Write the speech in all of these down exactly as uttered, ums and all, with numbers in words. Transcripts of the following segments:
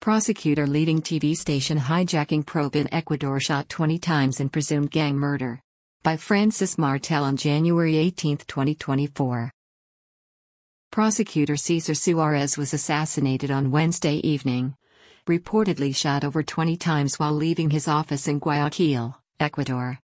Prosecutor leading T V station hijacking probe in Ecuador shot twenty times in presumed gang murder. By Francis Martel on January eighteenth, twenty twenty-four. Prosecutor Cesar Suarez was assassinated on Wednesday evening. Reportedly shot over twenty times while leaving his office in Guayaquil, Ecuador.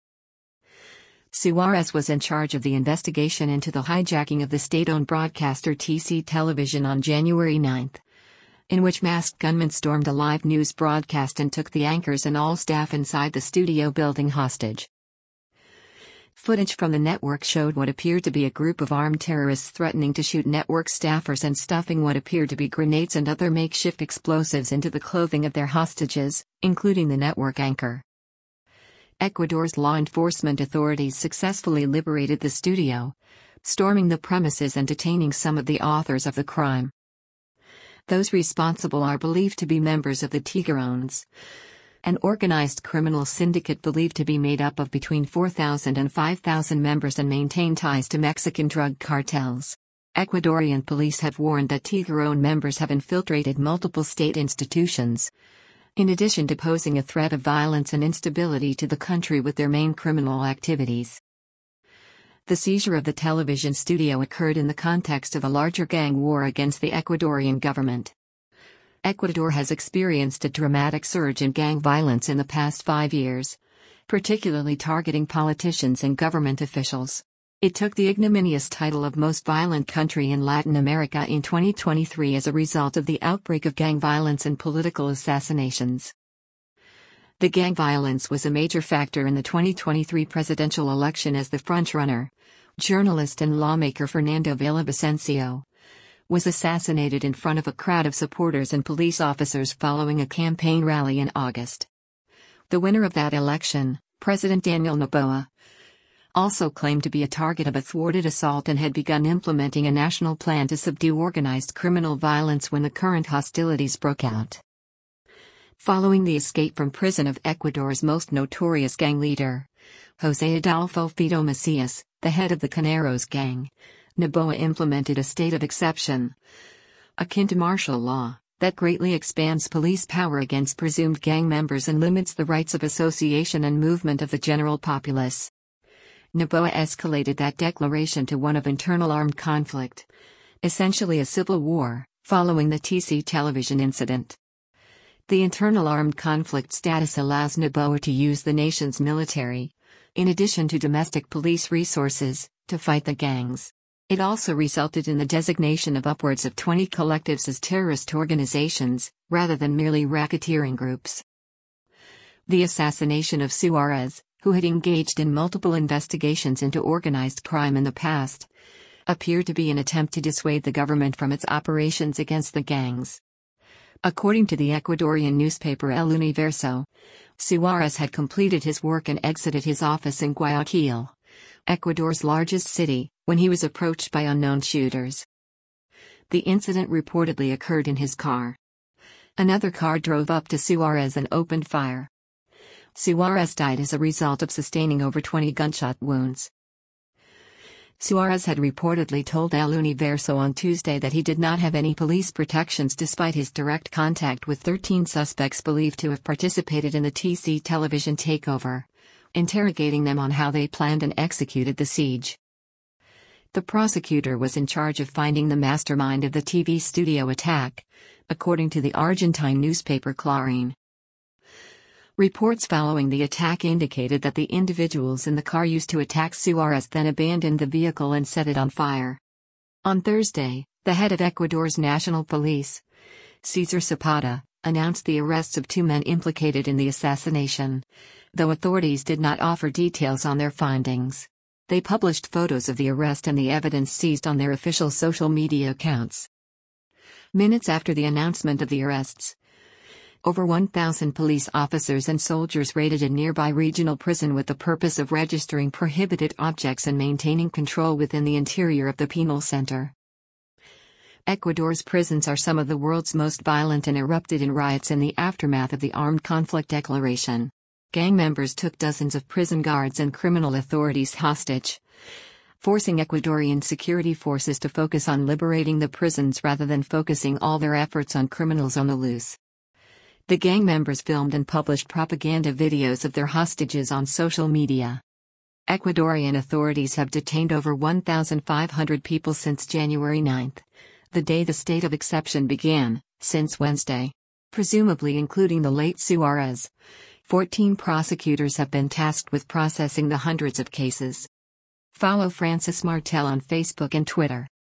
Suarez was in charge of the investigation into the hijacking of the state-owned broadcaster T C Television on January ninth, in which masked gunmen stormed a live news broadcast and took the anchors and all staff inside the studio building hostage. Footage from the network showed what appeared to be a group of armed terrorists threatening to shoot network staffers and stuffing what appeared to be grenades and other makeshift explosives into the clothing of their hostages, including the network anchor. Ecuador's law enforcement authorities successfully liberated the studio, storming the premises and detaining some of the authors of the crime. Those responsible are believed to be members of the Tiburones, an organized criminal syndicate believed to be made up of between four thousand and five thousand members and maintain ties to Mexican drug cartels. Ecuadorian police have warned that Tiburone members have infiltrated multiple state institutions, in addition to posing a threat of violence and instability to the country with their main criminal activities. The seizure of the television studio occurred in the context of a larger gang war against the Ecuadorian government. Ecuador has experienced a dramatic surge in gang violence in the past five years, particularly targeting politicians and government officials. It took the ignominious title of most violent country in Latin America in twenty twenty-three as a result of the outbreak of gang violence and political assassinations. The gang violence was a major factor in the twenty twenty-three presidential election as the frontrunner, journalist and lawmaker Fernando Villavicencio, was assassinated in front of a crowd of supporters and police officers following a campaign rally in August. The winner of that election, President Daniel Noboa, also claimed to be a target of a thwarted assault and had begun implementing a national plan to subdue organized criminal violence when the current hostilities broke out. Following the escape from prison of Ecuador's most notorious gang leader, José Adolfo Fido Macias, the head of the Caneros gang, Noboa implemented a state of exception, akin to martial law, that greatly expands police power against presumed gang members and limits the rights of association and movement of the general populace. Noboa escalated that declaration to one of internal armed conflict, essentially a civil war, following the T C Television incident. The internal armed conflict status allows Noboa to use the nation's military, in addition to domestic police resources, to fight the gangs. It also resulted in the designation of upwards of twenty collectives as terrorist organizations, rather than merely racketeering groups. The assassination of Suarez, who had engaged in multiple investigations into organized crime in the past, appeared to be an attempt to dissuade the government from its operations against the gangs. According to the Ecuadorian newspaper El Universo, Suarez had completed his work and exited his office in Guayaquil, Ecuador's largest city, when he was approached by unknown shooters. The incident reportedly occurred in his car. Another car drove up to Suarez and opened fire. Suarez died as a result of sustaining over twenty gunshot wounds. Suarez had reportedly told El Universo on Tuesday that he did not have any police protections despite his direct contact with thirteen suspects believed to have participated in the T C Television takeover, interrogating them on how they planned and executed the siege. The prosecutor was in charge of finding the mastermind of the T V studio attack, according to the Argentine newspaper Clarín. Reports following the attack indicated that the individuals in the car used to attack Suarez then abandoned the vehicle and set it on fire. On Thursday, the head of Ecuador's national police, Cesar Zapata, announced the arrests of two men implicated in the assassination, though authorities did not offer details on their findings. They published photos of the arrest and the evidence seized on their official social media accounts. Minutes after the announcement of the arrests, over one thousand police officers and soldiers raided a nearby regional prison with the purpose of registering prohibited objects and maintaining control within the interior of the penal center. Ecuador's prisons are some of the world's most violent and erupted in riots in the aftermath of the armed conflict declaration. Gang members took dozens of prison guards and criminal authorities hostage, forcing Ecuadorian security forces to focus on liberating the prisons rather than focusing all their efforts on criminals on the loose. The gang members filmed and published propaganda videos of their hostages on social media. Ecuadorian authorities have detained over one thousand five hundred people since January ninth, the day the state of exception began, since Wednesday. Presumably including the late Suarez. fourteen prosecutors have been tasked with processing the hundreds of cases. Follow Francis Martel on Facebook and Twitter.